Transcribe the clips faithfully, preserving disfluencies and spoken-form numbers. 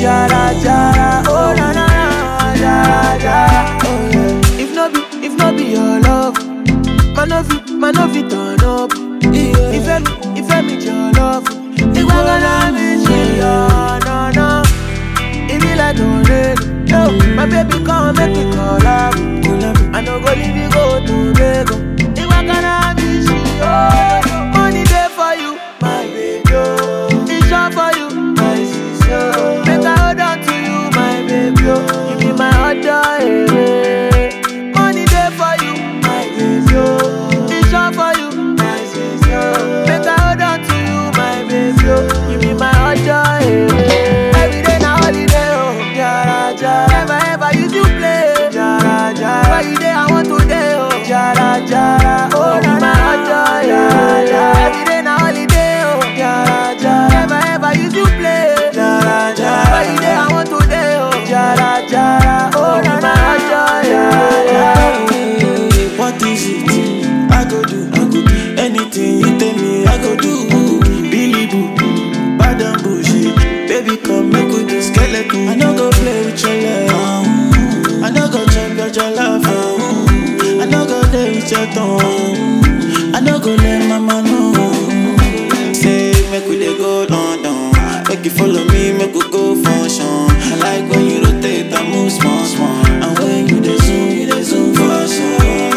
Jara Jara, oh na na na, Jara Jara, oh yeah. If no be, if no be your love, man no fit, man no fit turn up. Yeah. If I, if I meet your love, it was gonna be she, oh no no. It be like no rain, yo. My baby come make me collab, collab. I no go leave you go to Lagos. It was gonna be she, oh no. Money there for you, my baby, oh. It's all for you, my sister. Make I hold on to you, my baby, oh. You be my other, eh. Money there for you, my baby, oh. It's all for you, my sister. Make I hold on to you, my baby, oh. You be my other, eh. Every day na holiday, oh. Jara Jara, never ever use you play. Jara Jara, why you there? I want to day, oh. Jara Jara, oh na my other, Jara Jara. Every day na holiday, oh. Jara Jara, never ever use you play. Jara Jara, why you there? I want to day, oh. Jara Jara, oh na my other, Jara Jara. What is it? I go do, I go do anything you tell me. I go do, Billy Boo, bad and bullshit. Baby, come make with the skeleton. I no go play with your love. I no go check out your love. I no go play with your tongue. I no go let mama know. Say make we dey go London. Make you follow me, make we go function. I like when you rotate and move small, small. And when you dey zoom, you dey zoom for some.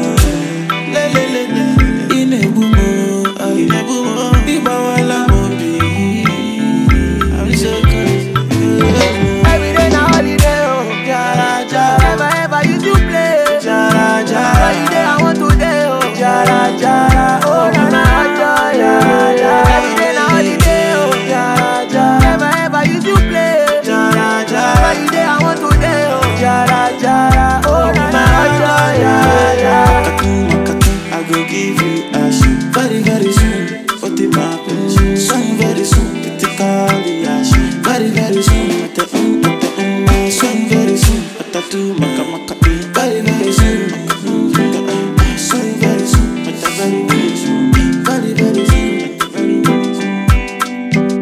Le le le le, in a boom, in a boom, Biba wala mobi. I'm so crazy. Every day na holiday, oh. Jara Jara, never ever use you play. Jara Jara, why you there? I want to day, oh. Jara Jara, oh na na na, Jara Jara. Every day na holiday, oh. Jara Jara, never ever use you play. Jara Jara, why you there? I want to day, oh. Jara Jara, oh na na na, Jara Jara. Makatu, makatu, I go give you a shoe. Very, very soon, what the happen? Soon, very soon, critically ash. Very, very soon, at the um, at the um, soon, very soon, at the two, maka, maka.